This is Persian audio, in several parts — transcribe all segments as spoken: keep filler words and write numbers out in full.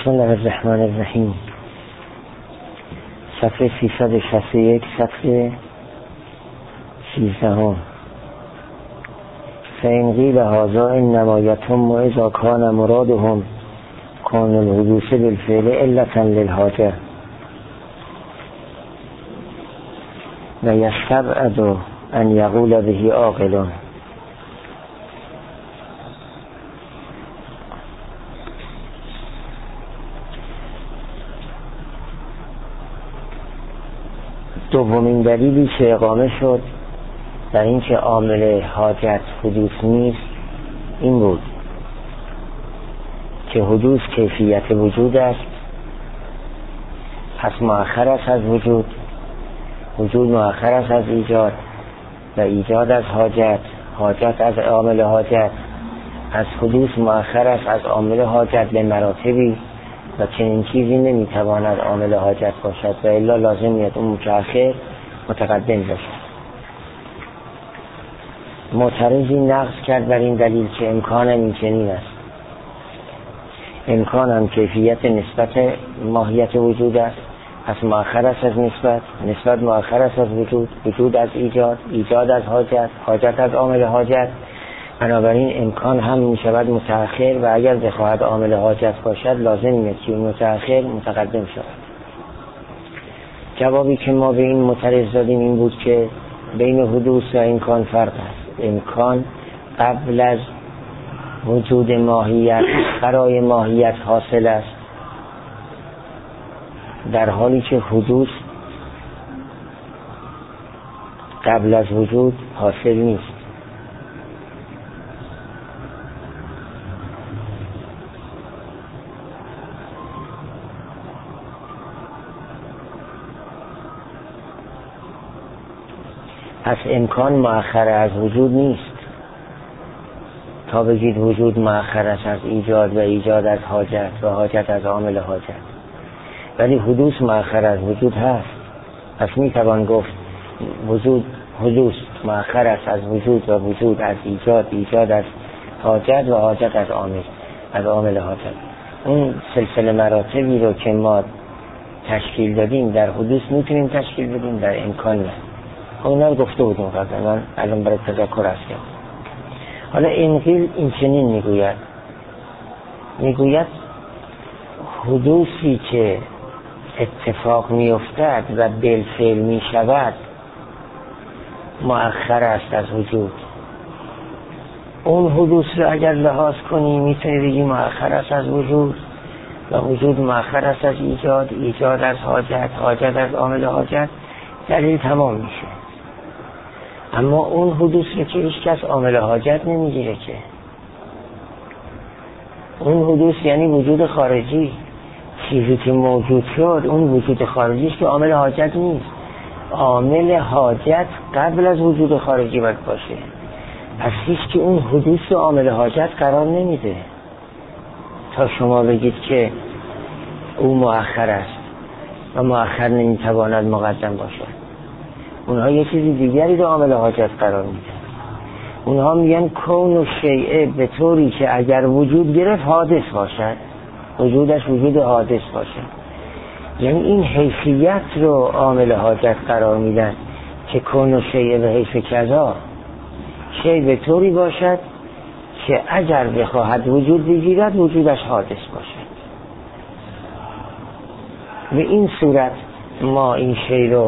بسم الله الرحمن الرحیم. صفحه سیصد و شصت و یک، صفحه سیزدهم. فإن قیل هذا انما یتم اذا کان مرادهم کون الحدوث بالفعل علة للحاجة و یستبعد ان یقول به عاقل. دومین دلیلی که اقامه شد در این که عامل حاجت حدوث نیست این بود که حدوث کیفیت وجود است، پس مؤخر است از وجود، وجود مؤخر است از ایجاد و ایجاد از حاجت، حاجت از عامل حاجت، از حدوث مؤخر است از عامل حاجت به مراتبی و چنین چیزی نمیتواند عامل حاجت باشد و الا لازم میاد اون متأخر متقدم باشد. معترضی نقض کرد بر این دلیل که امکان این چنین است. امکان هم کیفیت نسبت ماهیت وجود است، پس مؤخر است از نسبت، نسبت مؤخر است از وجود، وجود از ایجاد، ایجاد از حاجت، حاجت از عامل حاجت. بنابراین امکان هم می شود متأخر و اگر بخواهد عامل حاجت باشد لازم میاد که متأخر متقدم شود. جوابی که ما به این معترض دادیم این بود که بین حدوث و امکان فرق است. امکان قبل از وجود ماهیت برای ماهیت حاصل است، در حالی که حدوث قبل از وجود حاصل نیست. پس امکان مؤخر از وجود نیست تا بگید وجود مؤخر است از ایجاد و ایجاد از حاجت و حاجت از عامل حاجت، ولی حدوث مؤخر از وجود هست. پس میتوان گفت وجود حدوث مؤخر است از وجود و وجود از ایجاد، ایجاد از حاجت و حاجت از عامل از عامل حاجت. اون سلسله مراتبی رو که ما تشکیل دادیم در حدوث میتونیم تشکیل بدیم، در امکان نه. اونا رو گفته بودیم قبلا، من الان برای تذکر هست کردم. حالا انقیل این چنین میگوید میگوید حدوثی که اتفاق میافتد و بالفعل میشود مؤخر است از وجود. اون حدوث رو اگر لحاظ کنی میتونی بگی مؤخر است از وجود و وجود مؤخر است از ایجاد، ایجاد از حاجت، حاجت از عامل حاجت. دلیل تمام میشه. اما اون حدوث رو که هیچ کس عامل حاجت نمیگیره که. اون حدوث یعنی وجود خارجی، چیزی که موجود شد اون وجود خارجی است که عامل حاجت نیست. عامل حاجت قبل از وجود خارجی باید باشه. پس هیچ که اون حدوث رو عامل حاجت قرار نمیده تا شما بگید که او مؤخر است و مؤخر نمیتواند مقدم باشد. اونها یه چیزی دیگری رو عامل حاجت قرار میدن. اونها میگن کون و شیء به طوری که اگر وجود گرفت حادث باشد، وجودش وجود حادث باشد. یعنی این حیثیت رو عامل حاجت قرار میدن که کون و شیء به حیث کذا، شیء به طوری باشد که اگر بخواهد وجود بگیرد وجودش حادث باشد. به این صورت ما این شیء رو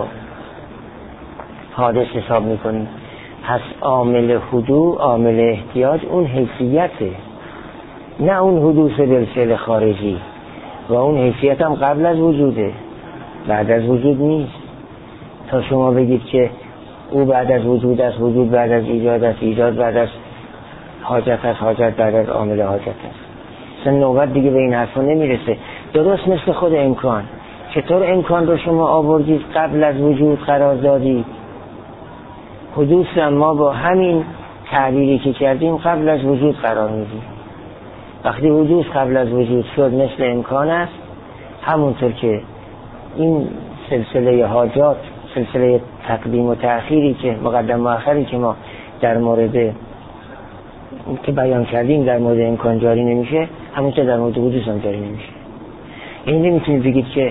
حادث حساب میکنیم. پس عامل حدوث، عامل احتیاج اون حیثیته، نه اون حدوث بالفعل خارجی. و اون حیثیت هم قبل از وجوده، بعد از وجود نیست. تا شما بگید که او بعد از وجود است، وجود بعد از ایجاد است، ایجاد بعد از حاجت است، حاجت بعد از عامل حاجت است. اصلا نوبت دیگه به این حرفا نمیرسه. درست مثل خود امکان. چطور امکان رو شما آوردید قبل از وجود قرار دادید؟ حدوث ما با همین تعبیری که کردیم قبل از وجود قرار میدیم. وقتی حدوث قبل از وجود شد مثل امکان است، همونطور که این سلسله حاجات، سلسله تقدیم و تأخیری که مقدم و آخری که ما در مورد که بیان کردیم در مورد امکان جاری نمیشه، همونطور در مورد حدوث هم جاری نمیشه. این نمیتونید بگید که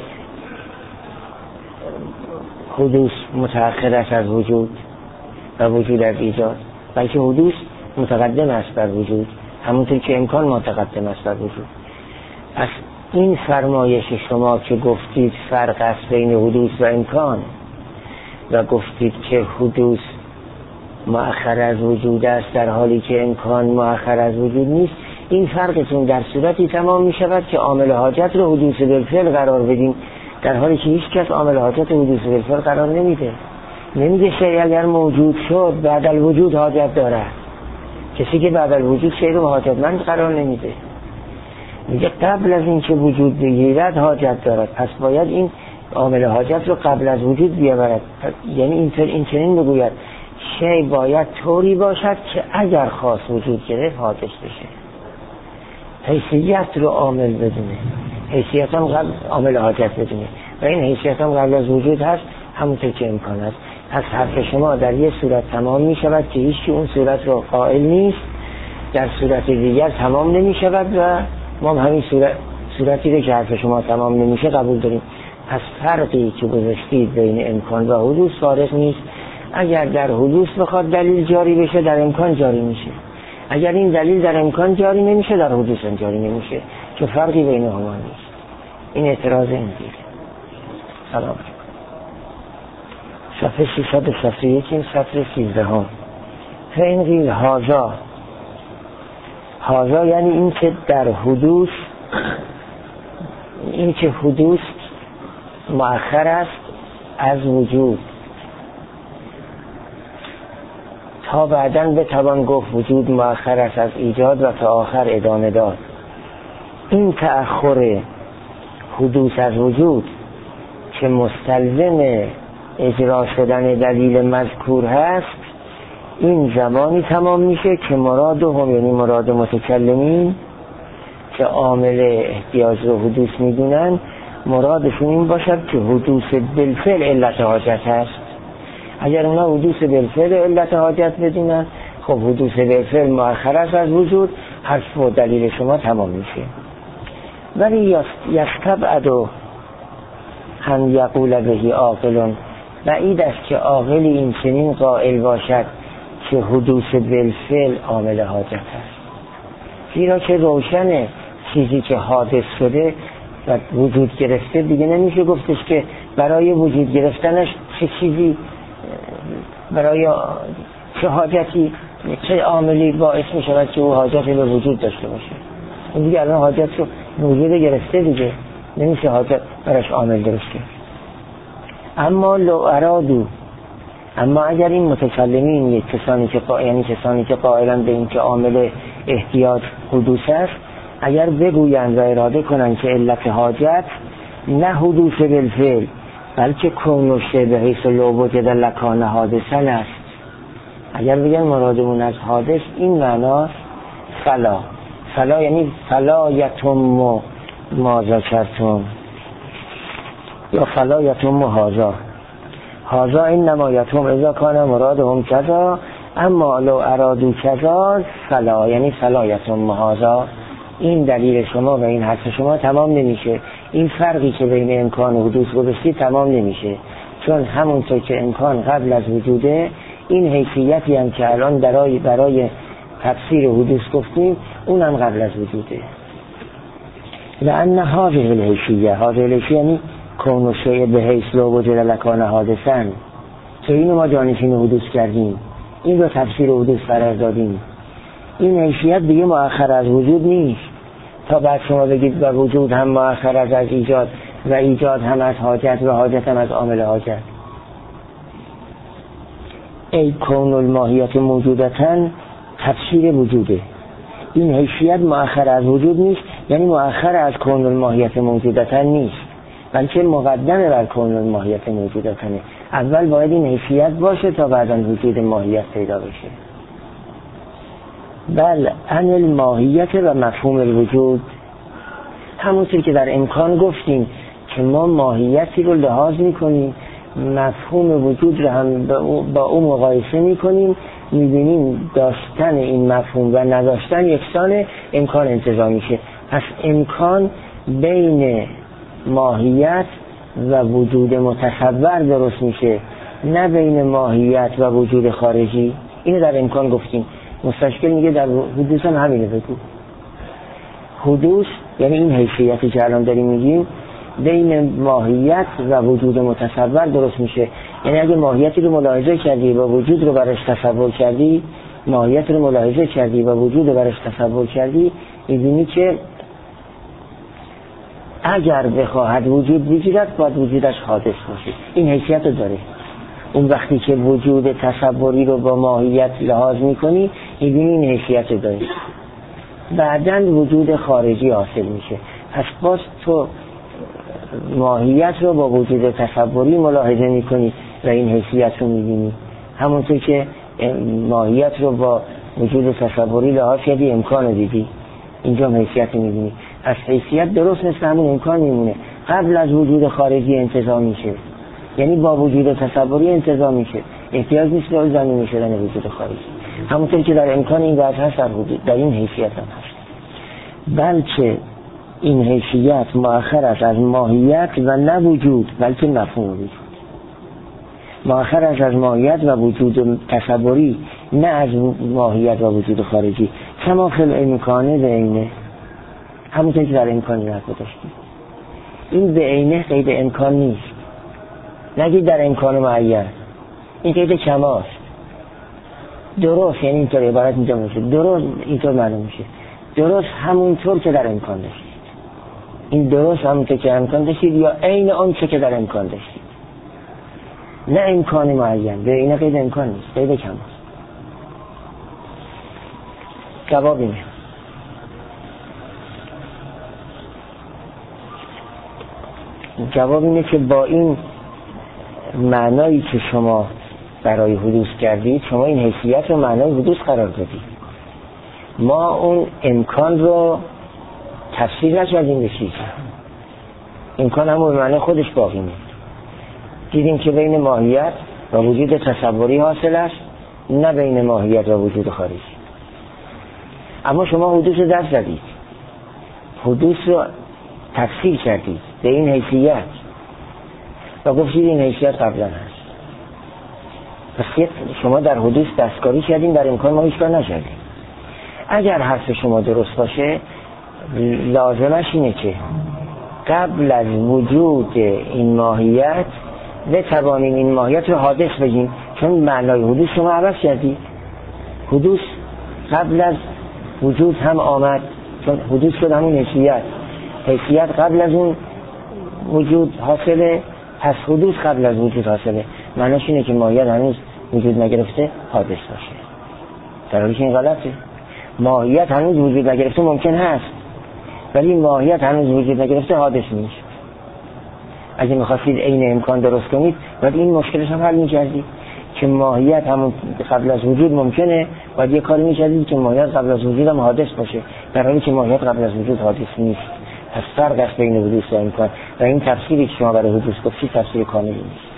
حدوث متأخر است از وجود و وجود از ایجاد، بلکه حدوث متقدم است بر وجود، همونطور که امکان متقدم است بر وجود. پس این فرمایش شما که گفتید فرق است بین حدوث و امکان و گفتید که حدوث مؤخر از وجود است در حالی که امکان مؤخر از وجود نیست، این فرقتون در صورتی تمام می شود که عامل حاجت رو حدوث بالفعل قرار بدیم، در حالی که هیچ کس عامل حاجت حدوث بالفعل قرار نمیده. نمیگه شیء اگر موجود شد بعد الوجود حاجت داره، کسی که بعد الوجود شیء رو حاجتمند قرار نمیده، میگه قبل از این که وجود بگیرد حاجت دارد، پس باید این عامل حاجت رو قبل از وجود بیاورد. یعنی اینطور این چنین بگوید شیء باید طوری باشد که اگر خاص وجود گرفت حادث بشه، حیثیت رو عامل بدونه، حیثیت هم قبل عامل حاجت بدونه و این حیثیت هم قبل از وجود هست، همونطور که امکان است. پس حرف شما در یک صورت تمام می شود که هیچی اون صورت رو قائل نیست، در صورت دیگر تمام نمی شود و ما هم همین صورت صورتی رو که حرف شما تمام نمیشه قبول داریم. پس فرقی که گذاشتید بین امکان و حدوث فارق نیست. اگر در حدوث بخواد دلیل جاری بشه در امکان جاری میشه، اگر این دلیل در امکان جاری نمیشه در حدوث هم جاری نمیشه، که فرقی بین هما نیست. این اعتراض این دیگه. سلام. صفحه سیصد و شصت و یک سطر سیزده هم. فین قیل هازا، هازا یعنی این که در حدوث، این که حدوث مؤخر است از وجود تا بعداً بتوان گفت وجود مؤخر است از ایجاد و تا آخر ادامه داد. این تأخر حدوث از وجود که مستلزم اجرا شدن دلیل مذکور هست، این زمانی تمام میشه که مراد هم، یعنی مراد متکلمین که عامل احتیاج رو حدوث میدونن، مرادشون این باشد که حدوث بالفعل علت حاجت هست. اگر اونا حدوث بالفعل علت حاجت بدونن، خب حدوث بالفعل مؤخر است از وجود، حرف و دلیل شما تمام میشه. ولی یستبعد هم یقول بهی عاقلون، بعید است که عاقلی این چنین قائل باشد که حدوث بالفعل عامل حاجت است، زیرا که روشن چیزی که حادث شده و وجود گرفته دیگه نمیشه گفتش که برای وجود گرفتنش چه چیزی، برای چه حاجتی، چه عاملی باعث می شود که او حاجتی به وجود داشته باشه. این دیگه الان حاجت رو وجود گرفته دیگه، نمیشه حاجت براش عامل درست کرد. اما لو ارادو، اما اگر این متکلمین، یک کسانی که قا... یعنی کسانی که قائلن به این که عامل احتیاج حدوث است، اگر بگویند و اراده کنند که علت حاجت نه حدوث بالفعل بلکه کون به حیث لو وجد لکان حادثن است، اگر بگن مرادمون از حادث این معناست، فلا فلا یعنی فلا یتم ما ذکرتم یا فلا یتم هازا، هازا این نمایتم اذا کان مرادهم کذا، اما لو ارادو کذا فلا یعنی فلا یتم هازا. این دلیل شما و این حرف شما تمام نمیشه، این فرقی که بین امکان و حدوث گذاشتی تمام نمیشه، چون همونطور که امکان قبل از وجوده، این حیثیتی هم که الان برای برای تفسیر حدوث گفتیم اونم قبل از وجوده. لأن هذه الحیثیه، هذه الحیثیه یعنی کون شیء به حیث لو وجد لکان حادثن، که اینو ما جانشین حدوث کردیم، این رو تفسیر حدوث قرار دادیم. این حیثیت دیگه مؤخر از وجود نیست تا بعد شما بگید و وجود هم مؤخر از از ایجاد و ایجاد هم از حاجت و حاجت هم از عامل حاجت. ای کون الماهیت موجودتن تفسیر وجوده. این حیثیت مؤخر از وجود نیست، یعنی مؤخر از کون الماهیت موجودتن نیست، بلکه مقدمه بر کون الماهیت موجودتنه. اول باید این حیثیت باشه تا بعدا وجود ماهیت پیدا بشه. بل عن الماهیت و مفهوم الوجود، همونطور که در امکان گفتیم که ما ماهیتی رو لحاظ میکنیم، مفهوم وجود رو هم با اون مقایسه میکنیم، میبینیم داشتن این مفهوم و نداشتن یکسان امکان انتزاع میشه. پس امکان بین ماهیت و وجود متصور درست میشه، نه بین ماهیت و وجود خارجی. اینو در امکان گفتیم. مستشکل میگه در حدوث هم همینه بگو. حدوث یعنی این حیثیتی که الان داریم میگیم بین ماهیت و وجود متصور درست میشه. یعنی اگه ماهیتی رو ملاحظه کردی و وجود رو برش تصور کردی، ماهیت رو ملاحظه کردی و وجود رو برش تصور کردی، میبینی که اگر بخواهد وجود بگیرد باید وجودش حادث باشه. این حیثیت رو داره. اون وقتی که وجود تصوری رو با ماهیت لحاظ میکنی میبینی این حیثیت رو داره. بعدن وجود خارجی حاصل میشه. پس باز تو ماهیت رو با وجود تصوری ملاحظه میکنی و این حیثیت رو میبینی. همونطور که ماهیت رو با وجود تصوری لحاظ کردی، امکان رو دیدی، اینجا حیثیت رو میبینی. پس حیثیت درست مثل همون امکان میمونه، قبل از وجود خارجی انتزاع میشه، یعنی با وجود تصوری انتزاع میشه، احتیاج نیست به زمینی شدن وجود خارجی. همونطور که در امکان این وجه هست در وجود، در این حیثیت هم هست. بلکه این حیثیت مؤخر است از ماهیت و نه وجود، بلکه مفهوم وجود. مؤخر است از ماهیت و وجود تصوری، نه از ماهیت و وجود خارجی. کما فی الامکانه به عینه، همونطور که در امکان رد داشتیم. این به عینه قید امکان نیست، نگید در امکان معین، این قید کماست. درست یعنی اینطور عبارت اینجا میشه، درست اینطور معلوم میشه، درست همونطور که در امکان داشتید. این درست همونطور که امکان داشتید یا عین اون چه که در امکان داشتید، نه امکان معین. به عینه قید امکان نیست، قید کماست. جواب اینه. جواب اینه که با این معنایی که شما برای حدوث کردید، شما این حیثیت رو معنای حدوث قرار دادید. ما اون امکان رو تفسیر نکردیم به چیز، امکان همون به معنای خودش باقی موند. دیدیم که بین ماهیت و وجود تصوری حاصل است، نه بین ماهیت و وجود خارجی. اما شما حدوث رو دست زدید، حدوث رو تفسیر کردید به این حیثیت و گفتید این حیثیت قبلا هست. پس شما در حدوث دستکاری کردیم، در امکان ما هیچ کار نکردیم. اگر حرف شما درست باشه، لازمش اینه که قبل از وجود این ماهیت بتوانیم این ماهیت رو حادث بگیم، چون معنای حدوث شما عوض کردی. حدوث قبل از وجود هم آمد، چون حدوث شد همون حیثیت. حیثیت قبل از اون وجود حاصله، پس حدوث قبل از وجود حاصله. معناش اینه که ماهیت هنوز وجود نگرفته حادث باشه، در حالی که این غلطه. ماهیت هنوز وجود نگرفته ممکن هست، ولی ماهیت هنوز وجود نگرفته حادث میشه. اگه میخواستید عین امکان درست کنید باید این مشکلش هم حل میکردید که ماهیت همون قبل از وجود ممکنه، باید یه کاری میکردید که ماهیت قبل از وجود هم حادث باشه، در حالی که ماهیت قبل از وجود حادث نیست. پس فرق است بین حدوث و امکان و این تفسیری که شما برای حدوث گفتید تفسیر کاملی نیست.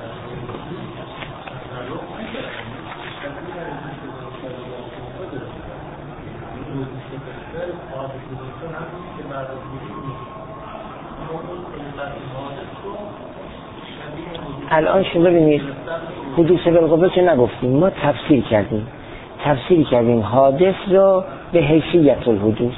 الان شما ببینید حدوث بالقوه که نگفتیم، ما تفسیر کردیم تفسیر کردیم حادث رو به حیثیت الحدوث.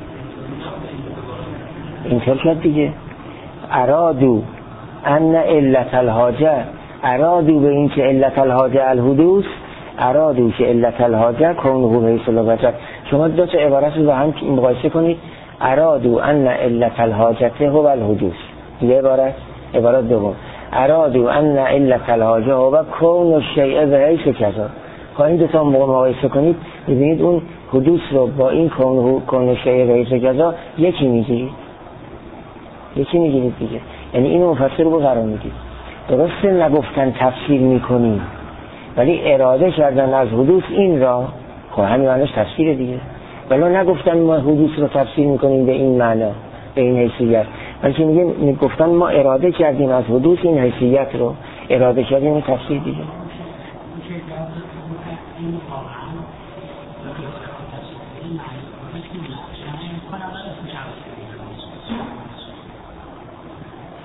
اینطور شد دیگه. ارادو ان علت الحاجه، ارادو به این که علت الحاجه الحدوث، ارادو که علت الحاجه کونه حیث الوجه. شما دو تا عبارت رو با هم مقایسه کنید. ارادو ان علت الحاجه هو الحدوث، یه عبارت. عبارت دوم ارادو ان علت الحاجه هو کون الشیء به حیث کذا. خواهی این دو تا مقایسه کنید ببینید اون حدوث رو با این کون الشیء به حیث کذا یکی میگیرید، یکی میگیرید دیگه. یعنی این مفسر رو قرار میدید. درسته نگفتن تفسیر میکنیم، ولی اراده کردن از حدوث این را، خب همین معنیش تفسیر دیگه. ولی نگفتن ما حدوث رو تفسیر میکنیم به این معنا، به این حیثیت، بلکه میگن گفتن ما اراده کردیم از حدوث این حیثیت رو، اراده کردیم این تفسیر دیگه.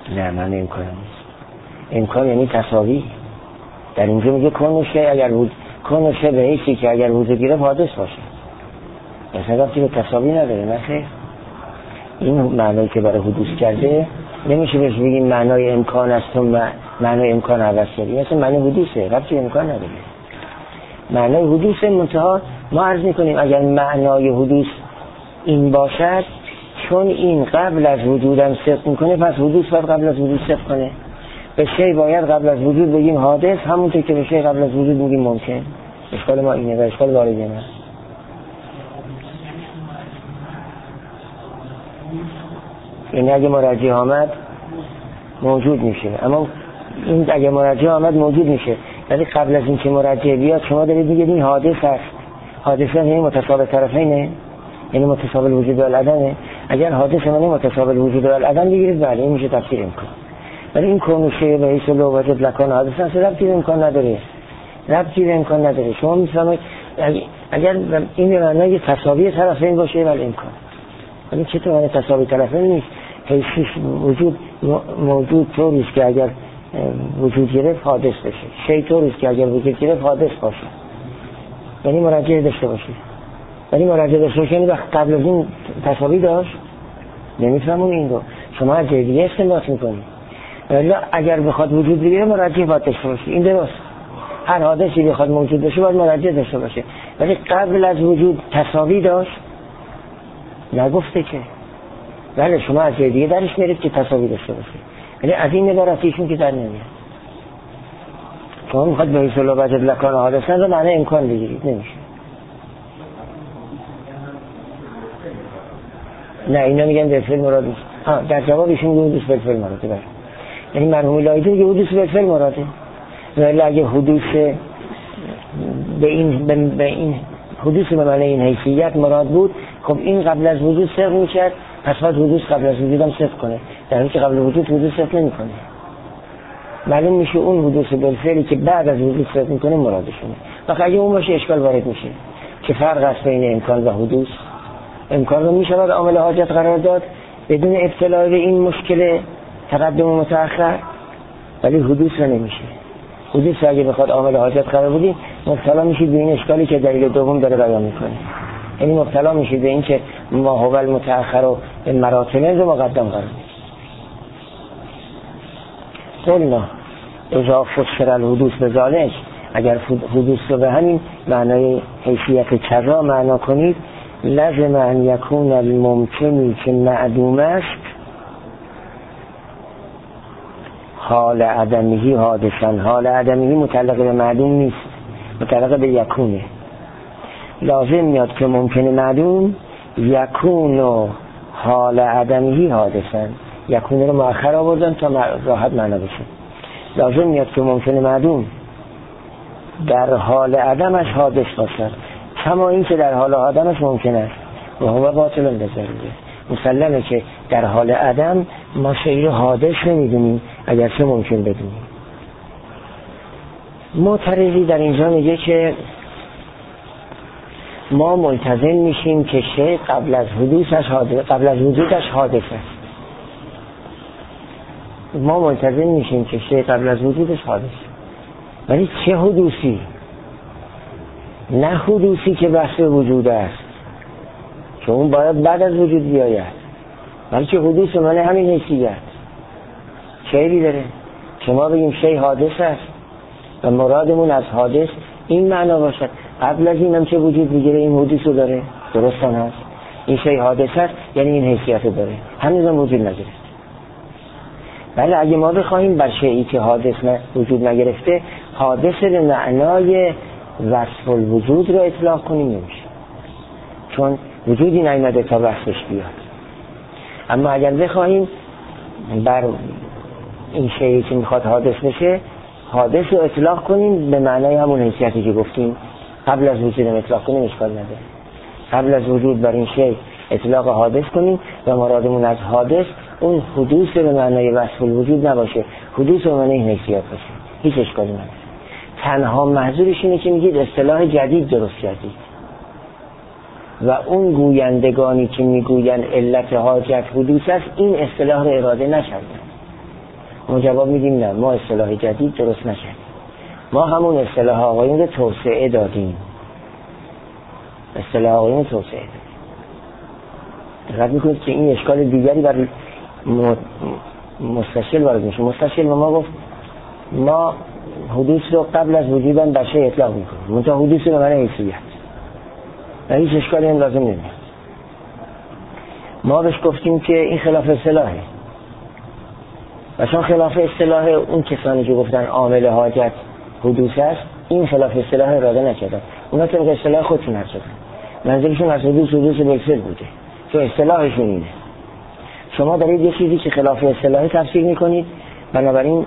نه من امکان نیست. امکان یعنی تساوی. در اینجا میگه کنوشه اگر بود کنوشه به ایسی که اگر وجود گیره حادث باشه، مثلا رفتی به تساوی نداره. نه خیر، این معنایی که برای حدوث کرده نمیشه بهش بگیم معنای امکان است و معنای امکان عوض کردی. مثلا معنی حدوثه، رفتی امکان نداره. معنای حدوث منتها ما عرض میکنیم اگر معنای حدوث این باشد، چون این قبل از وجودم صدق میکنه، پس حدوث باید قبل از وجود صدق کنه. به شی باید قبل از وجود بگیم حادث، همونطور که به شی قبل از وجود بگیم ممکن. اشکال ما اینه و اشکال واردی نه. یعنی اگه مرجع آمد موجود میشه، اما این اگه مرجع آمد موجود میشه، ولی قبل از این که مرجع بیاد شما دارید میگید این حادث است. حادثه یعنی متساوی طرفینه، یعنی متساوی الوجود و العدمه. اگر حادث یعنی متساوی الوجود و العدم بگیرید، بله این میشه تفسیر امکان. ولی این کنوشه به حیث لو وجد لکان حادث است، ربطی امکان نداره. ربطی امکان نداره. شما میفهمید اگر این به معنای تساوی طرفین باشه ولی امکان. ولی چطور معنی تساوی طرفین نیست؟ حیث وجود موجود طوری است که اگر وجود گرفت حادث بشه، شی طوری است که اگر وجود گرفت حادث باشه، یعنی مرجع داشته باشه. ولی مرجع داشته باشه یعنی وقت قبل از این تساوی داشت. نمیفهمون این رو شما از جای دیگه استنباط میکنید. ولی اگر بخواد وجود بگیره مرجع باید داشته باشه. این درست، هر حادثی بخواد موجود باشه باید مرجع داشته باشه. ولی قبل از وجود تساوی داشت نگفته که. بله شما از جای دیگه درش میرید که تساوی داشته باشه، یعنی از این نگاه ایشون که در نمیاد. شما میخواد به حیث لو وجد لکان حادثن رو معنی امکان بگیرید، نمیشه. نه اینا میگن به فعل مراد نیست. ها در جواب ایشون میگه حدوث به فعل مراده. بله یعنی مرحوم لایدی میگه حدوث به فعل مراده. ولی اگه حدوث به این به این حدوث به معنی این حیثیت مراد بود، خب این قبل از وجود صدق میشد، پس باید حدوث قبل از وجود هم صدق کنه، در حالی که قبل وجود حدوث صدق نمیکنه. معلوم میشه اون حدوث بالفعلی که بعد از وجود صدق میکنه مرادشونه. وقتی اگه اون باشه اشکال وارد میشه که فرق است بین امکان و حدوث. امکان رو میشود عامل حاجت قرار داد بدون ابتلا به این مشکل تقدم و متأخر، ولی حدوث رو نمیشه. حدوث اگه بخواد عامل حاجت قرار بدی مبتلا میشید به این اشکالی که دلیل دوم داره بیان میکنه. یعنی مبتلا میشید به این که ما هو المتأخر و مراتب رو مقدم قرار میدید. قلنا اذا فسر الحدوث بذالک، اگر حدوث رو به همین معنای حیثیت کذا معنا کنید، لازم ان یکون الممکنی که معدوم است حال عدمی حادثن. حال عدمی متعلق به معدوم نیست، متعلق به یکونه. لازم میاد که ممکن معدوم یکون و حال عدمی حادثن. یکونه رو مؤخر آوردن تا راحت معنا بشه. لازم میاد که ممکن معدوم در حال عدمش حادث باشد، کما این که در حال عدمش ممکن است و هو باطل بذاره. مسلمه که در حال عدم ما شیء رو حادث نمیدونیم اگر چه ممکن بدونیم. معترضی در اینجا میگه که ما ملتزم میشیم که شیء قبل از حدوثش حادث، قبل از وجودش حادث است. ما ملتزم میشیم که شیء قبل از وجودش حادث، ولی چه حدوثی؟ نه حدوثی که بحث وجود است که اون باید بعد از وجود بیاید، بلکه حدوث معنی همین حیثیت. شیعی داره که ما بگیم شیء حادث است و مرادمون از حادث این معنا باشد قبل از این هم چه وجود بگیره این حدوث رو داره. درست هم هست این شیء حادث است یعنی این حیثیت رو داره، هنوز هم وجود نگرفته. بله اگه ما بخواهیم بر شیئی که حادث وجود نگرفته حادث به معنای وصف الوجود رو اطلاق کنیم نمیشه، چون وجودی نیامده تا وصفش بیاد. اما اگر بخواهیم بر این شیئی که میخواد حادث بشه حادث رو اطلاق کنیم به معنای همون حیثیتی که گفتیم، قبل از وجود اطلاق کنیم اشکال نداره. قبل از وجود بر این شیء اطلاق حادث کنیم و مرادمون از حادث اون حدوث به معنای وصف الوجود نباشه، حدوث به معنای حیثیت باشه، هیچ اشکالی نداره. تنها محظورش اینه که میگید اصطلاح جدید درست کردید و اون گویندگانی که میگوین علت حاجت حدوث است این اصطلاح رو اراده نکردن. ما جواب میدیم نه، ما اصطلاح جدید درست نکردیم، ما همون اصطلاح آقایون رو توسعه دادیم. اصطلاح آقایون توسعه دادیم. دقت میکنید که این اشکال دیگری بر مستشکل وارد میشه. مستشکل به ما گفت ما حدوث رو قبل از وجودن بر شیء اطلاق میکنیم، منتها حدوث رو به معنی حیثیت و هیچ اشکالی هم لازم نمیاد. ما بهش گفتیم که این خلاف اصطلاحه و چون خلاف اصطلاح اون کسانی که گفتن عامل حاجت حدوث است، این خلاف اصطلاح اراده نکردن، اونا طبق اصطلاح خودشون حرف زدن، منظورشون از حدوث حدوث بالفعل بوده که اصطلاحشون اینه. شما دارید یه چیزی که خلاف اصطلاحی تفسیر میکنید، بنابراین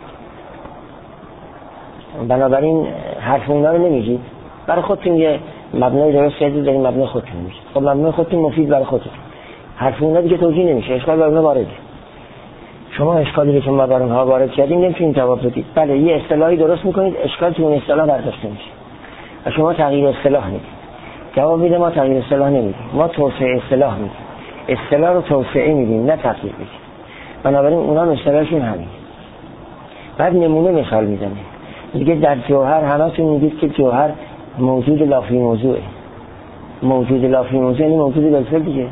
بنابراین حرف اونا رو نمیگید، برای خودتون یه مبنای درست کردید، دارین مبنای خودتون میشه. خب مبنای خودتون مفید برای خودتون، حرف اونا دیگه توجیه نمیشه، اشکال بر اونا وارده. شما اشکالی رو که ما بر اونها وارد کردیم نمیتونید جواب بدید. بله یه اصطلاحی درست میکنید، اشکال تو اون اصطلاح برداشته میشه و شما تغییر اصطلاح میدید. جواب میده ما تغییر اصطلاح نمیدیم، ما توسعه اصطلاح میدیم. اصطلاح رو توسعه میدیم نه تغییر میدیم. بنابراین اونا اصطلاحشون همین. بعد نمونه مثال میزنه، میگه در جوهر همتون میگید که جوهر موجود لافی موضوعه. موجود لافی موضوع یعنی موجود بالفعل دیگه.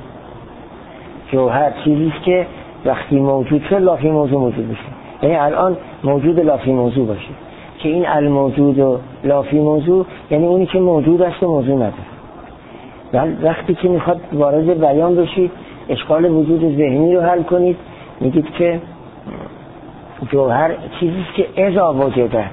جوهر چیزیست که وقتی موجود شد لافی موضوع موجود بشه، یعنی الان موجود لافی موضوع باشه که این الموجود و لافی موضوع یعنی اونی که موجود است و موضوع نداره. ولی وقتی که میخواد وارد بیان بشید اشکال وجود ذهنی رو حل کنید، میگید که جوهر چیزیست که اذا وجدت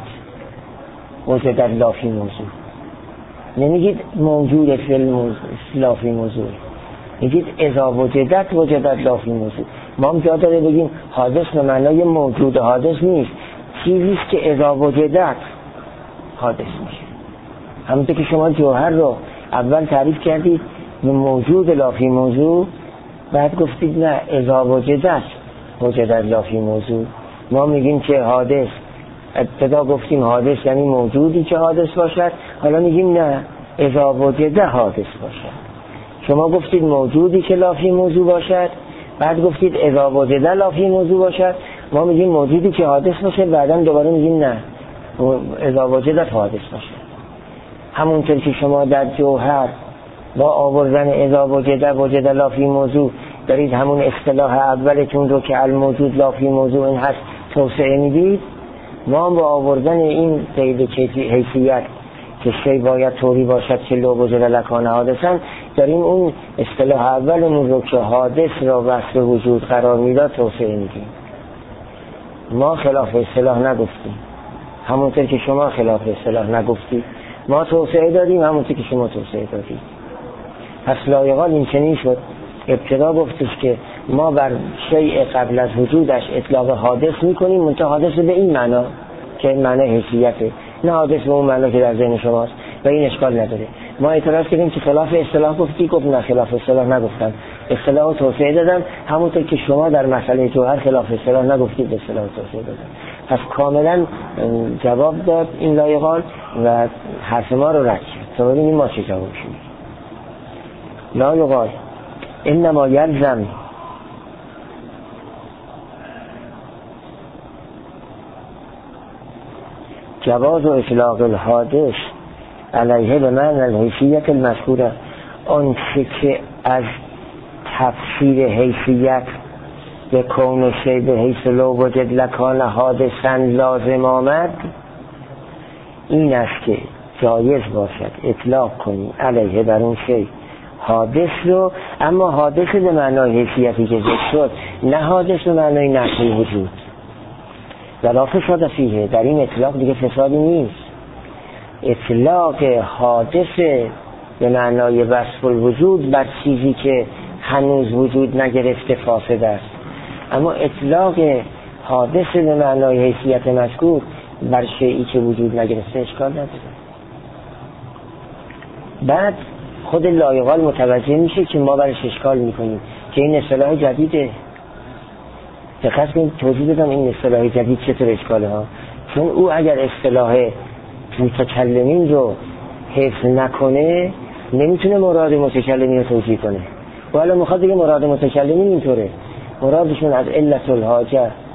وجدت لافی موضوع، نمیگید موجود فی لافی موضوع، میگید اذا وجدت وجدت لافی موضوع. ما هم جا داره بگیم حادث به معنای موجود حادث نیست، چیزیست که اذا وجدت حادث میشه. همونطور که شما جوهر رو اول تعریف کردید به موجود لافی موضوع، بعد گفتید نه اذا وجدت وجدت لافی موضوع. ما میگیم که حادث، ابتدا گفتیم حادث یعنی موجودی که حادث باشد، حالا میگیم نه اذا وجدت حادث باشد. شما گفتید موجودی که لافی موضوع باشد، بعد گفتید اذا وجدت لافی موضوع باشد. ما میگیم موجودی که حادث باشه، بعدم دوباره میگیم نه اذا وجدت حادث باشه. همونطور که شما در جوهر با آوردن اذا وجدت وجدت لافی موضوع دارید همون اصطلاح اولتون رو که الموجود لافی موضوع این هست توسعه میدید، ما با آوردن این قید حیثیت که شی باید طوری باشد که لو وجد لکان حادثن، داریم اون اصطلاح اولمون رو که حادث را وصف وجود قرار میداد توسعه میدیم. ما خلاف اصطلاح نگفتیم، همونطور که شما خلاف اصطلاح نگفتید. ما توسعه دادیم همونطور که شما توسعه دادید. پس لایقال این چنین شد. ابتدا گفتش که ما بر شیء قبل از وجودش اطلاق حادث میکنیم، منتها حادث به این معنا که معنی حیثیته، نه حادث به اون معنا که در ذهن شماست و این اشکال نداره. ما اعتراض کردیم که خلاف اصطلاح گفتی، گفت نه خلاف اصطلاح نگفتم، اصطلاح رو توسعه دادم، همونطور که شما در مسئله جوهر خلاف اصطلاح نگفتید اصطلاح رو توسعه دادم. پس کاملا جواب داد این لایقال و حرف ما رو رد کرد. تا ببینیم ما چه جواب شدیم. لایقال انما یلزم جواز و اطلاق الحادث علیه به معنی الحیثیت المذکوره، آن چه که از تفسیر حیثیت به کون شی به حیث لو وجد لکان حادثن لازم آمد، این است که جایز باشد اطلاق کنی علیه بر اون شی حادث رو، اما حادث به معنای حیثیتی که ذکر شد، نه حادث به معنای نفی وجود. ولا فساد فیه، در این اطلاق دیگه فسادی نیست. اطلاق حادث به معنای وصف الوجود بر چیزی که هنوز وجود نگرفته فاسد است، اما اطلاق حادث به معنای حیثیت مذکور بر شیئی که وجود نگرفته اشکال نداره. بعد خود لایقال متوجه میشه که ما برش اشکال میکنیم که این اصطلاح جدیده. دقت کنید توضیح بدم این اصطلاح جدید چطور اشکاله ها. چون او اگر اصطلاح متکلمین رو حفظ نکنه نمیتونه مراد متکلمین رو توجیه کنه. و حالا میخواد دیگه مراد متکلمین اینطوره، مرادشون از علت الحاجه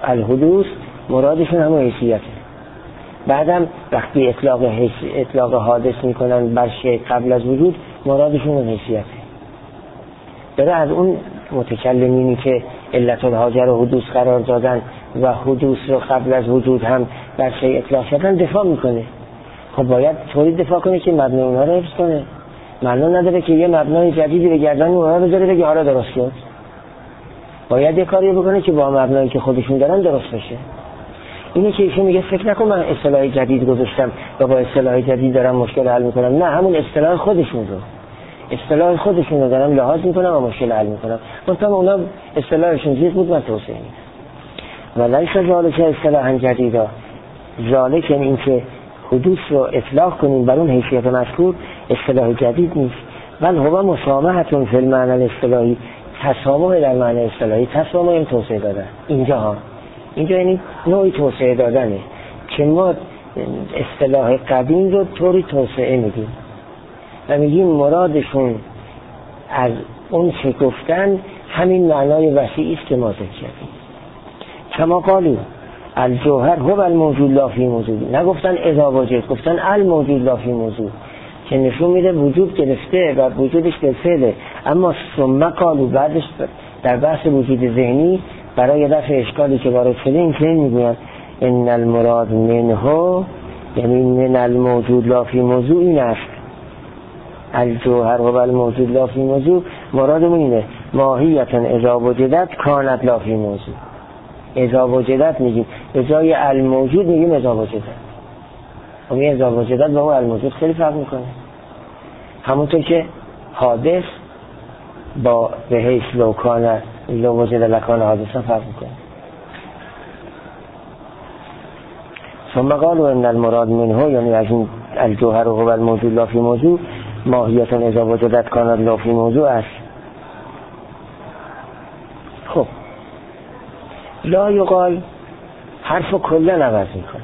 الحدوث مرادشون همون حیثیته. بعدم وقتی اطلاق حیث... اطلاق حادث میکنن بر شیء قبل از وجود مرادشون اون حیثیته. داره از اون متکلمینی که علت الحاجه رو حدوث قرار دادن و حدوث رو قبل از وجود هم بر شیء اطلاق شدن دفاع میکنه. خب باید طوری دفاع کنه که مبنای اونها رو حفظ کنه. معلوم نداره که یه مبنای جدیدی به گردن اونها بذاره بگه حالا درست شد. باید یه کاری بکنه که با مبنایی که خودشون دارن درست بشه. اینه که ایشون میگه فکر نکن من اصطلاح جدید گذاشتم و با اصطلاح جدید دارم مشکل حل میکنم. نه، همون اصطلاح خودشون رو اصطلاح خودشون رو دارم لحاظ میکنم و مشکل حل میکنم. مثلا اونا اصطلاحشون چیز بود، من توصیه میدم. و لیس ذالک اصطلاحا جدیدا، ذالک یعنی این که حدوث رو اطلاق کنیم بر اون حیثیت مذکور اصطلاح جدید نیست. بل هو مسامحتون فی المعنی الاصطلاحی، تسامح در معنی اصطلاحی. تسامح این توسعه دادن اینجا ها، اینجا یعنی نوعی توسعه دادنه که ما اصطلاح قدیم رو طوری توسعه میدیم و میگیم مرادشون از اون چه گفتن همین معنای وسیعی است که ما ذکر کردیم. کما قالو الجوهر هو الموجود لا فی موجود، نگفتن اذا وجد، گفتن الموجود لا فی موجود، که نشون میده وجود گرفته و وجودش بالفعله. اما ثم قالو بعدش در بحث وجود ذهنی برای دفع اشکالی که وارد شده این که میگوین ان المراد منه یعنی من الموجود لا فی موضوع این است. الجوهر هو الموجود لا فی موضوع مرادمون اینه ماهیتا اذا وجدت کانت لا فی موضوع. اذا وجدت میگیم به جای الموجود میگیم اذا وجدت. خب این اذا وجدت با اون الموجود خیلی فرق میکنه. همونطور که حادث با به حیث لو کان لو وجد لکان حادثا فرق میکنه. ثم قالوا ان المراد منه یعنی از این الجوهر هو الموجود لا فی موضوع ماهیتا اذا وجدت کانت لا فی موضوع است. خب لا یقال حرف کلا عوض میکنه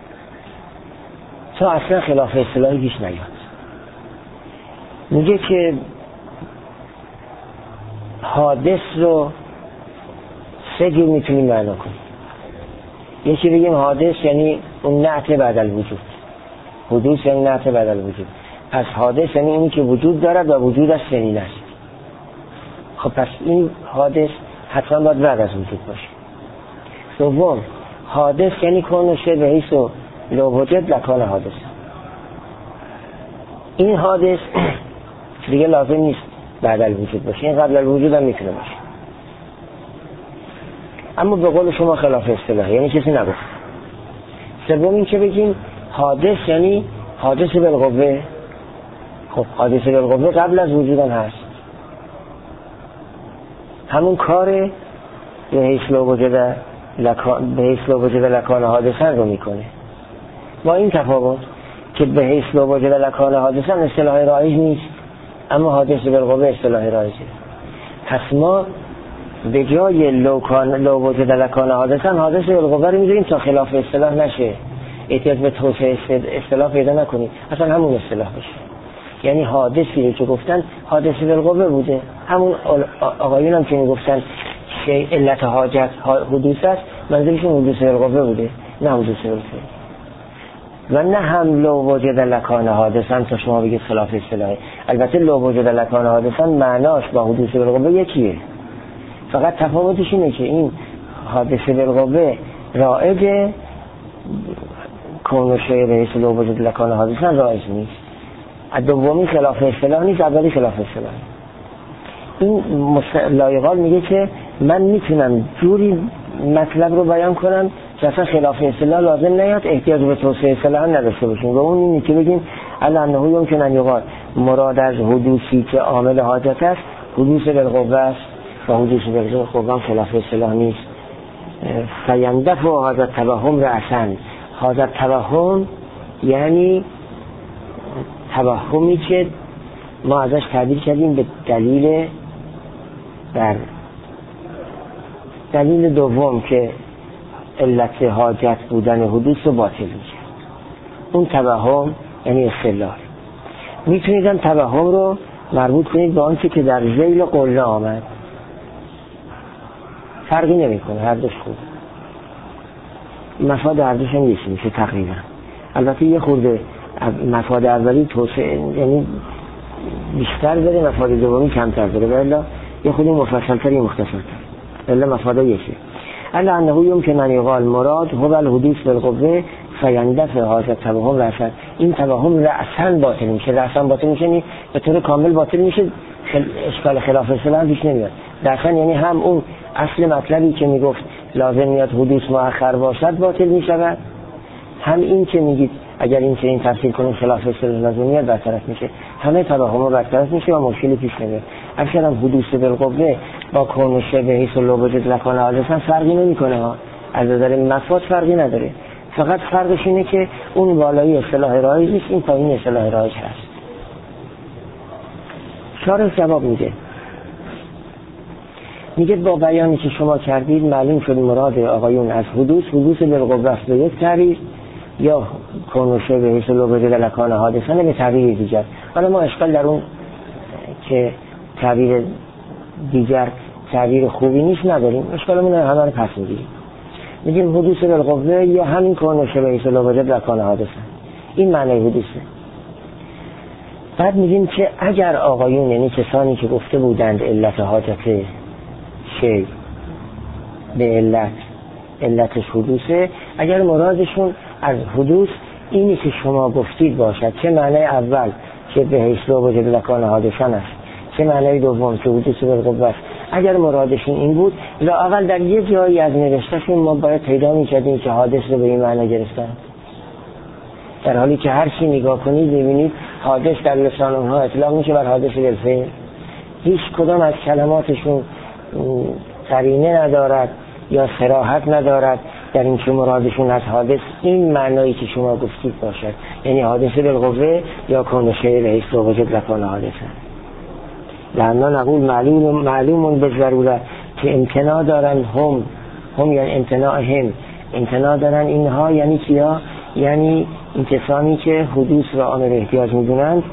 تا اصلا خلاف اصطلاحی پیش نیاد. میگه که حادث رو سه جور میتونیم معنا کنیم. یکی بگیم حادث یعنی اون نعت بعد الوجود، حدوث یعنی نعت بعد الوجود. پس حادث یعنی اینی که وجود دارد و وجودش سنین است. خب پس این حادث حتما باید بعد از وجود باشه. دوم حادث یعنی کون شد به حیث و لو وجد لکان حادث. این حادث دیگه لازم نیست بعد الوجود باشه، این قبل الوجود هم میتونه باشه. اما به قول شما خلاف اصطلاح یعنی کسی نگفت. سوم این که بگیم حادث یعنی حادث بالقوه. خب حادث بالقوه قبل از وجود هم هست، همون کار به حیث لو وجد لکان به حیث لو وجد لکان حادثن رو میکنه. با این تفاوت که به حیث لو وجد لکان حادثن اصطلاح رایج نیست، اما حادث بالقوه اصطلاح رایجه. پس ما به جای لو کان لو وجد لکان حادثن حادث بالقوه رو میذاریم تا خلاف اصطلاح نشه، احتیاج به توسعه اصطلاح پیدا نکنیم، اصلا همون اصطلاح بشه. یعنی حادثی رو که گفتن حادث بالقوه بوده، همون آقایون هم که میگفتن که علت حاجت حدوث است منظورشون حدوث بالقوه بوده، نه حدوث بالفعل. و نه هم لو وجد لکان حادثن تا شما بگید خلاف اصطلاحه. البته لو وجد لکان حادثن معناش با حدوث بالقوه یکیه، فقط تفاوتش اینه که این حادث بالقوه رائجه، کون شیء به حیث لو وجد لکان حادثن رائج نیست. دومی خلاف اصطلاح نیست، اولی خلاف اصطلاح. این لایقال میگه که من میتونم جوری مطلب رو بیان کنم که اصلا خلاف اصطلاح لازم نیاد، احتیاج به توسعه اصطلاح نداشته باشیم. و اون اینه که بگیم الانه یمکن ان یقال مراد از حدوثی که عامل حاجت است حدوث بالقوه است و حدوث بالقوه خلاف اصطلاح نیست. فیندفع هذا التوهم رأسا. هذا التوهم یعنی توهمی که ما ازش تعبیر کردیم به دلیل بر دلیل دوم که علت حاجت بودن حدوث رو باطل میشه. اون توهم یعنی اصطلاح. میتونید هم توهم رو مربوط کنید به آنچه که در ذیل قله آمد، فرقی نمیکنه، هر دوش خوب. مفاد هر دوشون یکی میشه تقریبا. البته یه خورده مفاد اولی توسعه یعنی بیشتر بره، مفاد دومی کمتر بره، ولی یه خودی مفصل‌تر یا مختصرتر، ولی مفاد یکی. الا انه یمکن ان یقال مراد هو الحدوث بالقوه فیندفع هذا التوهم رأسا. این توهم رأسا باطل میشه. رأسا باطل میشه یعنی به طور کامل باطل میشه، خل... اشکال خلاف اصطلاح هم پیش نمیاد. رأسا یعنی هم اون اصل مطلبی که میگفت لازم میاد حدوث مؤخر باشد باطل میشود، هم این که میگید اگر این چه این تفسیر کنیم خلاف اصطلاح لازم میاد برطرف میشه. همه توهم برطرف میشه و مشکلی پیش نمیاد. اکثر هم حدوث بالقوه با کون شبه حیث لو وجد لکان حادثا فرقی نمیکنه ها، از نظر مفاد فرقی نداره. فقط فرقش اینه که اون بالایی اصطلاح رایج نیست، این پایین اصطلاح رایج هست. شارح جواب میده، میگه با بیانی که شما کردید معلوم شد مراد آقایون از حدوث حدوث بالقوه است به یک تعبیر، یا کون شبه حیث لو وجد لکان حادثا به تعبیر دیگر. حالا ما اشکال در اون که تعبیر دیگر تعبیر خوبی نیست نداریم، اشکالمون همه رو پس میگیریم. میگیم حدوث بالقوه یا همین کون شبه حیث لو وجد لکان حادثا، این معنی حدوثه. بعد میگیم که اگر آقایون یعنی کسانی که گفته بودند علت حاجت شی به علت علتش حدوثه، اگر مرادشون از حدوث اینی که شما گفتید باشد، چه معنی اول که به حیث لو وجد لکان حادثا است، چه معنی دوم که حدوث بالقوه است، اگر مرادشون این بود، لااقل در یه جایی از نوشتهشون ما باید پیدا می‌کردیم که حادث رو به این معنی گرفتن، در حالی که هر چی نگاه کنید ببینید حادث در لسان اونها اطلاق میشه بر حادث بالفعل. هیچ کدام از کلماتشون قرینه ندارد یا صراحت ندارد در این که مرادشون از حادث این معنایی که شما گفتید باشد، یعنی حادث بالقوه یا کون شیء حیث لو وجد لکان حادثا. لأننا نقول معلوم معلوم به ضرورت که امتناع دارن هم هم یعنی امتناع هم امتناع دارن اینها، یعنی کیا؟ یعنی این کسانی که حدوث را عامل احتیاج میدونند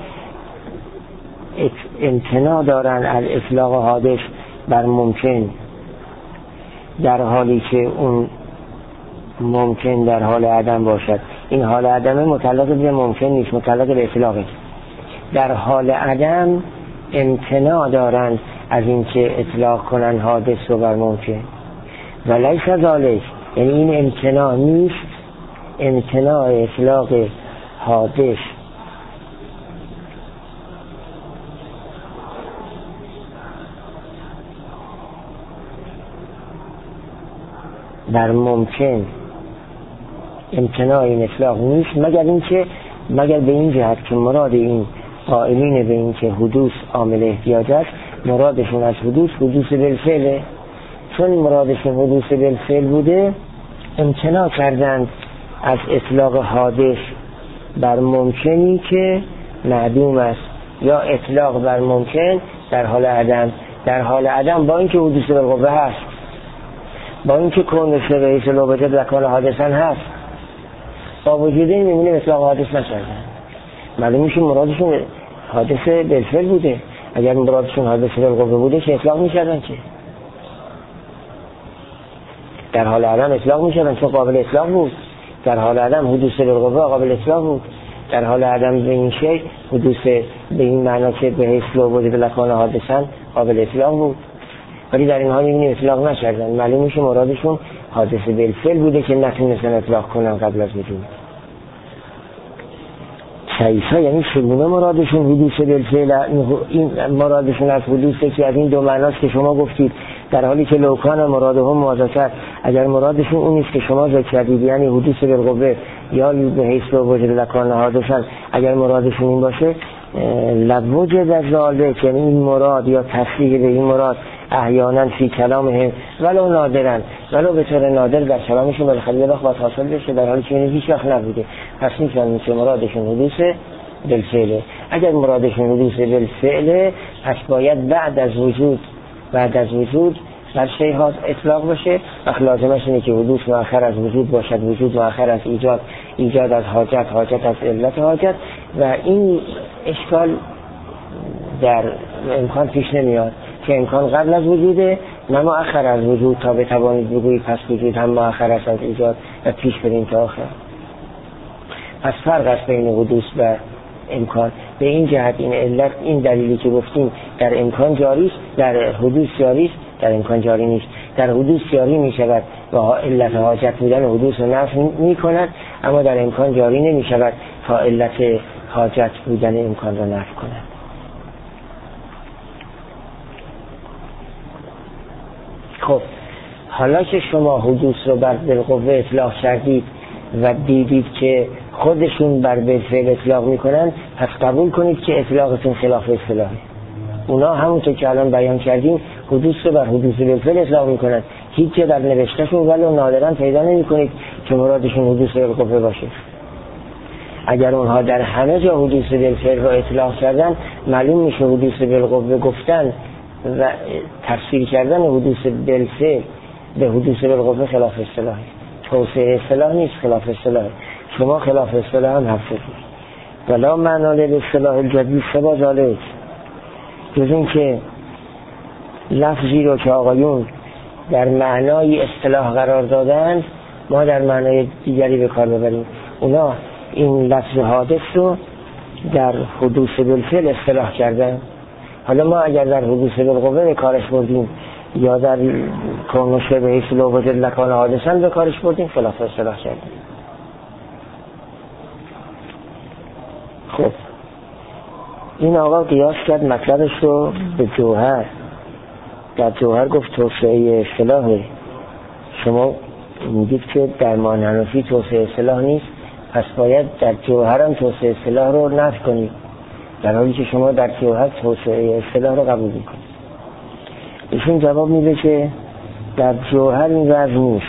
امتناع دارن از اطلاق حادث بر ممکن، در حالی که اون ممکن در حال عدم باشد. این حال عدم متعلق به ممکن نیست، متعلق به اطلاقه. در حال عدم امتناع دارند از این که اطلاق کنن حادث رو بر ممکن، و لیس ذالک، یعنی این امتناع نیست امتناع اطلاق حادث بر ممکن، امتناع این اطلاق نیست مگر اینکه مگر به این جهت که مراد این قائلین به این که حدوث عامل احتیاج است مرادشون از حدوث حدوث بالفعل، چون مرادشون حدوث بالفعل بوده امتناع کردند از اطلاق حادث بر ممکنی که معدوم است، یا اطلاق بر ممکن در حال عدم. در حال عدم با اینکه حدوث بالقوه هست، با اینکه کون شبه حیث لو وجد لکان حادثا هست، با وجود این میمونیم اطلاق حادث نکردن. معلوم میشه مرادشون حادث بالفعل بوده. اگر مرادشون حادث بالقوه بوده که اطلاق میکردن، که در حال عدم اطلاق میکردن چون قابل اطلاق بود. در حال عدم حدوث بالقوه قابل اطلاق بود. در حال عدم به این شی حدوث به این معنا که به حیث لو وجد لکان حادثا قابل اطلاق بود، ولی در این حال میبینیم اطلاق نکردن. معلوم میشه مرادشون حادث بالفعل بوده که نتونستن اطلاق کنن قبل از وجود. کیفه یعنی چگونه مرادشون حدوث بالفعل، این مرادشون از حدوثه که از این دو معناست که شما گفتید، در حالی که لوکان مرادهم مواجهت، اگر مرادشون اون نیست که شما ذکر کردید یعنی حدوث بالقوه یا به حیث لو وجد لکان حادثا، اگر مرادشون این باشه لوجد ذالک، یعنی این مراد یا تصریح به این مراد احیانا فی کلامهم ولو نادرن، ولو به طور نادر در کلامشون بالاخره یه وقت حاصل بشه، در حالی که این هیچ وقت نبوده. پس میفهمیم که مرادشون حدوث بالفعل. اگر مرادشون حدوث بالفعل پس باید بعد از وجود بعد از وجود بر شیء ها اطلاق بشه. وقت لازمش اینه که حدوث مؤخر از وجود باشد، وجود مؤخر از ایجاد، ایجاد از حاجت، حاجت از علت حاجت، و این اشکال در امکان پیش نمیاد که امکان قبل از وجوده نه مؤخر از وجود تا بتوانید بگویید پس وجود هم مؤخر است از ایجاد و پیش بریم تا آخر. پس فرق است بین حدوث و امکان. به این جهت این علت، این دلیلی که گفتیم در امکان جاری است، در حدوث جاری است، در امکان جاری نیست. در حدوث جاری می شود و علت حاجت بودن حدوث رو نفی می کند، اما در امکان جاری نمی شود تا علت حاجت بودن امکان را نفی کند. خب حالا که شما حدوث رو بر بالقوه اطلاق کردید و دیدید که خودشون بر بالفعل اطلاق میکنن، پس قبول کنید که اطلاقتون خلاف اصطلاحه. اونا همونطور که الان بیان کردیم حدوث رو بر حدوث بالفعل اطلاق میکنن، هیچ جا در نوشتهشون ولو نادرا پیدا نمی کنید که مرادشون حدوث بالقوه باشه. اگر اونها در همه جا حدوث بالفعل رو اطلاق کردن، معلوم میشه حدوث بالقوه گفتن و تفسیر کردن حدوث بالفعل به حدوث بالقوه خلاف اصطلاحه. توسعه اصطلاح نیست، خلاف اصطلاحه. شما خلاف اصطلاح هم حفظید. ولا معنا للاصطلاح الجدید سبا ذالک، جز این که لفظی رو که آقایون در معنای اصطلاح قرار دادن ما در معنای دیگری به کار ببریم. اونا این لفظ حادث رو در حدوث بالفعل اصطلاح کردن. حالا ما اگر در حدوث بالقوه به کارش بردیم یا در کون شبه لو وجد لکان حادثا به کارش بردیم، خلاف اصطلاح کردیم. خب این آقا قیاس کرد مطلبش رو به جوهر. در جوهر گفت توسعه اصطلاحه. شما میگید که در مان حنفی توسعه اصطلاح نیست، پس باید در جوهر هم توسعه اصطلاح رو نفی کنید، در حالی که شما در جوهر توسعه اصطلاح رو قبول میکنید. ایشون جواب میده که در جوهر این وضع نیست.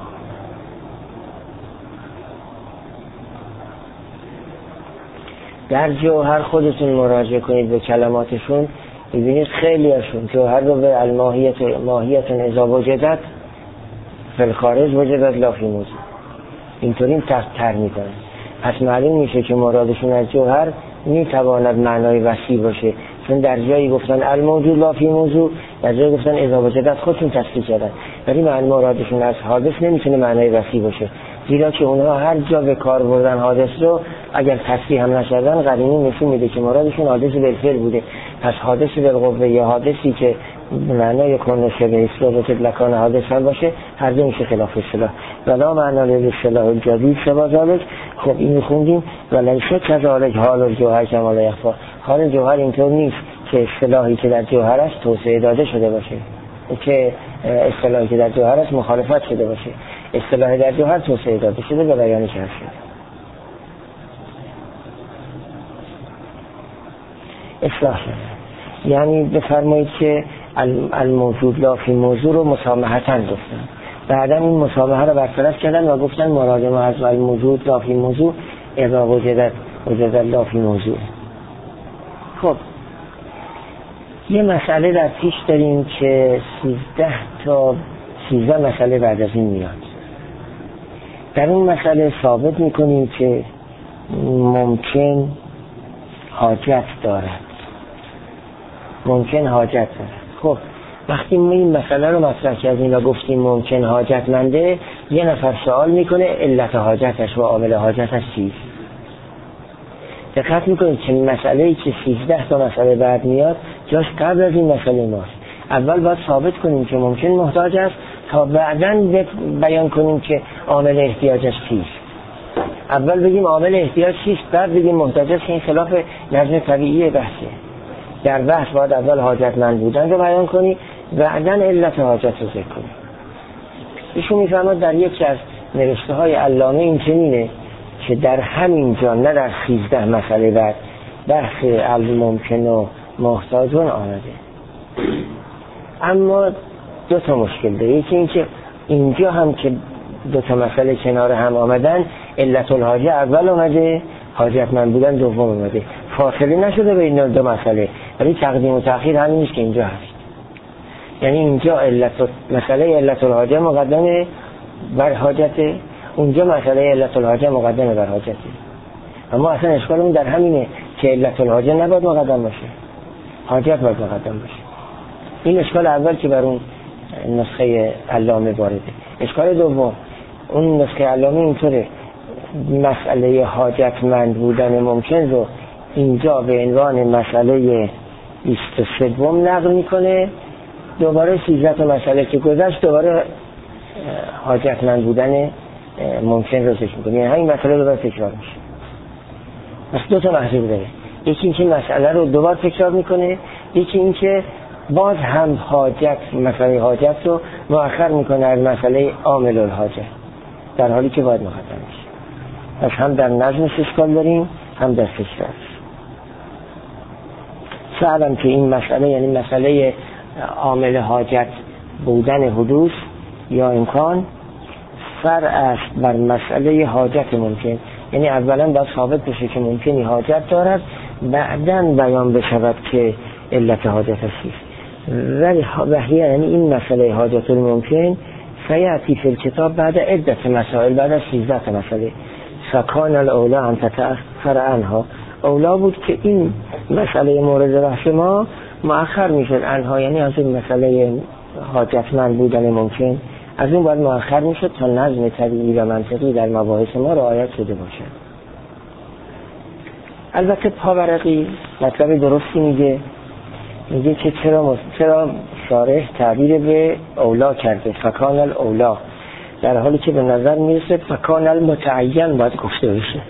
در جوهر خودتون مراجعه کنید به کلماتشون، ببینید خیلی هاشون جوهر رو به الماهیت ماهیت اذا وجدت فی الخارج وجدت لا فی موضوع اینطوری تر میکنن. پس معلوم میشه که مرادشون از جوهر میتواند معنای وسیع باشه، چون در جایی گفتن الموجود لا فی موضوع، در جایی گفتن اذا وجدت خودشون تصریح کردن، ولی معنی مرادشون از حادث نمیتونه معنای وسیع باشه، زیرا که اونها هر جا به کار بردن حادث رو اگر تصریح هم نشدن قرینه نشون میده که مرادشون حادث بالفعل بوده. پس حادث بالقوه یا حادثی که معنای کون شبه اصطلاح لکان حادث هم باشه، هر دو میشه خلاف اصطلاح. ولا معنا للاصطلاح الجدید سوا ذلک. خب اینو خوندیم. ولیس کذالک حال الجوهر کما لا یخفی. حال جوهر اینطور نیست که اصطلاحی که در جوهر است توسعه داده شده باشه، که اصطلاحی که در جوهر است مخالفت شده باشه. اصطلاحی در جوهر توسعه داده شده به بیان شرط شده. اصلاح شده یعنی بفرمایید که الموجود لا فی موضوع رو مسامحتاً گفتن، بعدا این مسامحه رو برطرف کردن و گفتن مراد ما از الموجود لا فی موضوع اذا وجدت وجدت لا فی موضوع. خب یه مسئله در پیش داریم که سیزده تا سیزده مسئله بعد از این میاد. در اون مسئله ثابت میکنیم که ممکن حاجت دارد، ممکن حاجت دارد. خب وقتی ما این مسئله رو مطرح کردیم و گفتیم ممکن حاجتمنده، یه نفر سوال میکنه علت حاجتش و عامل حاجتش چیست؟ دقت میکنید که مسئله‌ای که سیزده تا مسئله بعد میاد جاش قبل از این مسئله ماست. اول باید ثابت کنیم که ممکن محتاج است تا بعداً بیان کنیم که عامل احتیاجش چیست. اول بگیم عامل احتیاج چیست، بعد بگیم محتاج است. این خلاف نظم طبیعی بحثه. در بحث باید اول حاجتمند بودن رو بیان کنی، بعداً علت حاجت رو ذکر کنی. ایشون میفرماد در یکی از نوشته های علامه این چنینه که در همین جا نه در سیزده مسئله بعد بحث الممکن و محتاجون آمده. اما دو تا مشکل داره. یکی این که اینجا هم که دو تا مسئله کنار هم آمدن، علت الحاجه اول آمده، حاجتمند بودن دوم آمده، فاصله نشده بین دو مسئله، ولی تقدیم و تأخیر همین نیست که اینجا هست. یعنی اینجا علت مسئله علت الحاجه مقدمه بر حاجته، اونجا مسئله علت الحاجه مقدمه بر حاجته. اما اصلا اشکالمون در همینه که علت الحاجه نباید مقدم باشه، حاجت باید مقدم باشه. این اشکال اول که بر اون نسخه علامه وارده. اشکال دوم، اون نسخه علامه اینطوره، مسئله حاجتمند بودن ممکن رو اینجا به عنوان مسئله بیست و سه نقل میکنه، دوباره سیزده تا مسئله که گذشت دوباره حاجتمند بودن ممکن رو ذکر میکنه، یعنی همین مسئله دوباره تکرار میشه. پس دو تا محضور داره، یکی اینکه مسئله رو دوباره تکرار میکنه، یکی اینکه باز هم حاجت مسئله حاجت رو مؤخر میکنه از مسئله عامل الحاجت، در حالی که باید مقدم میشه. پس هم در نظمش اشکال داریم، هم در تکرارش. فعلا که این مسئله یعنی مسئله عامل حاجت بودن حدوث یا امکان فرع است بر مسئله حاجت ممکن، یعنی اولا باید ثابت بشه که ممکنی حاجت دارد، بعداً بیان بشود که علت حاجت است. ولی وحیه یعنی این مسئله حاجت الممکن سیعتی فی الکتاب بعد عدت مسائل، بعد از سیزده مسئله. فکان الاولا ان تتأخر عنها، اولا بود که این مسئله مورد بحث ما مؤخر میشد عنها، یعنی از این مسئله حاجتمند بودن ممکن از اون باید مؤخر میشد تا نظم طبیعی و منطقی در مباحث ما رعایت شده باشد. البته پاورقی مطلب درستی میگه، میگه که چرا چرا شارح تعبیر به اولا کرده، فکان الاولا، در حالی که به نظر میرسه فکان المتعین باید گفته بشه،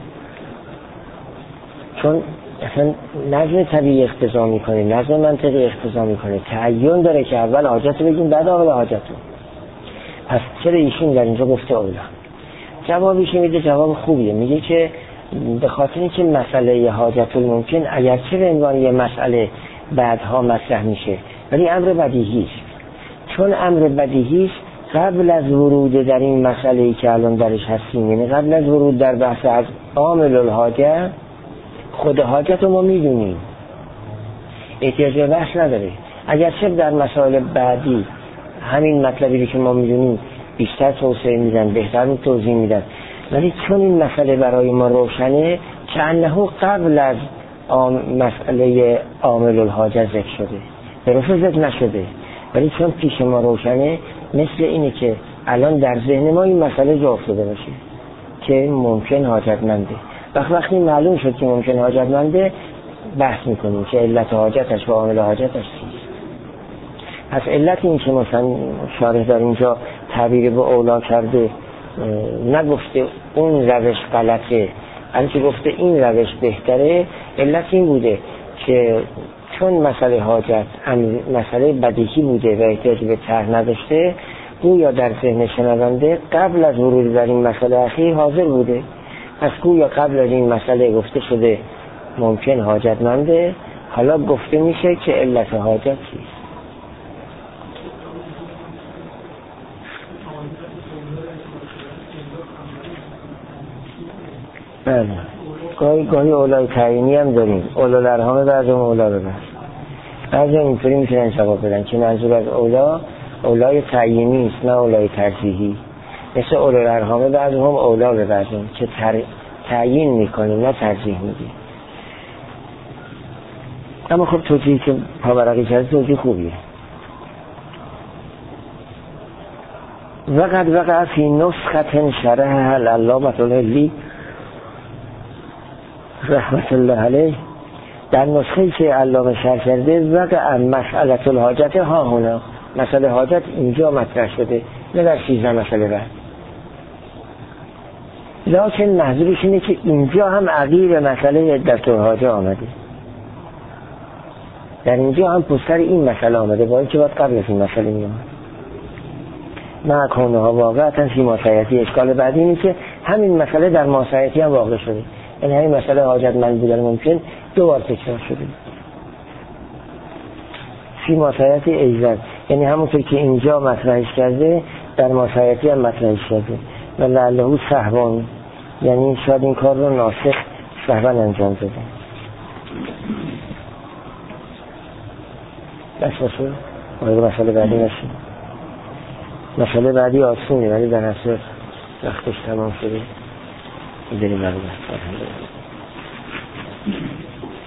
چون اصلا نظم طبیعی اقتضا میکنه، نظم منطقی اقتضا میکنه، تعین داره که اول حاجت بگیم بعد عامل حاجت رو. پس چرا ایشون در اینجا گفته اولا؟ جوابش میده جواب خوبیه، میگه که به خاطر اینکه مسئله حاجت الممکن اگرچه به عنوان یه مسئله بعدها مطرح میشه ولی امر بدیهی است، چون امر بدیهی است قبل از ورود در این مسئله‌ای که الان درش هستیم، یعنی قبل از ورود در بحث از عامل الحاجت، خود حاجت رو ما میدونیم، احتیاج به بحث نداره. اگرچه در مسائل بعدی همین مطلبی که ما میدونیم بیشتر توضیح میدن، بهتر توضیح میدن، ولی چون این مسئله برای ما روشنه که انه قبل از مسئله عامل الحاجت ذکر شده، درست ذکر نشده، ولی چون پیش ما روشنه مثل اینه که الان در ذهن ما این مسئله جا افتاده باشه که ممکن حاجتمنده. وقت وقتی معلوم شد که ممکن حاجتمنده بحث میکنیم که علت حاجتش و عامل حاجتش چیست. پس علت این که مثلا شارح در اینجا تعبیر به اولا کرده، نگفته اون روش غلطه، بلکه گفته این روش بهتره، علت این بوده که چون مسئله حاجت مسئله بدیهی بوده و احتیاج به طرح نداشته، گویا در ذهن شنونده قبل از ورود در این مسئله اخیر حاضر بوده. پس گویا قبل از این مسئله گفته شده ممکن حاجتمنده، حالا گفته میشه که علت حاجت چیست. بله، گاهی گاهی اولای تعیینی هم داریم، اولا لرهامه بعضی هم اولا ببرد، بعضی هم اینطوری میتونن جواب بدن که منظور از اولا اولای تعیینی است نه اولای ترجیحی، مثل اولا لرهامه بعضی هم اولا ببردیم که تر... تعیین میکنیم نه ترجیح میدیم. اما خب توجیهی که پاورقی کرده توجیه خوبیه. وقد وقع فی نسخت شرح العلامة الحلی رحمت الله علیه، در نسخه‌ای که علامه شرح کرده وقع مسئله الحاجت ها هنا، مسئله حاجت اینجا مطرح شده نه در سیزده مسئله بعد. لیکن محضورش اینه که اینجا هم عقیب مسئله عدت الحاجه آمده، در اینجا هم پشتر این مسئله آمده، باید که باید قبل از این مسئله می آمد. نکنه ها واقعا فی ماسیتی. اشکال بعدی اینه که همین مسئله در ماسیتی هم واقع شده، یعنی همین مسئله حاجتمند بودن ممکن دو بار تکرار شده فی ماسیتی ایزد، یعنی همونطور که اینجا مطرحش کرده در ماسیتی هم مطرحش کرده. و لعله سهوان، یعنی شاید این کار رو ناسخ سهوان انجام داده. بس بسید وارد مسئله بعدی نشید. مسئله بعدی آسونه ولی در اصل وقتش تمام شده. بریم برای بحث.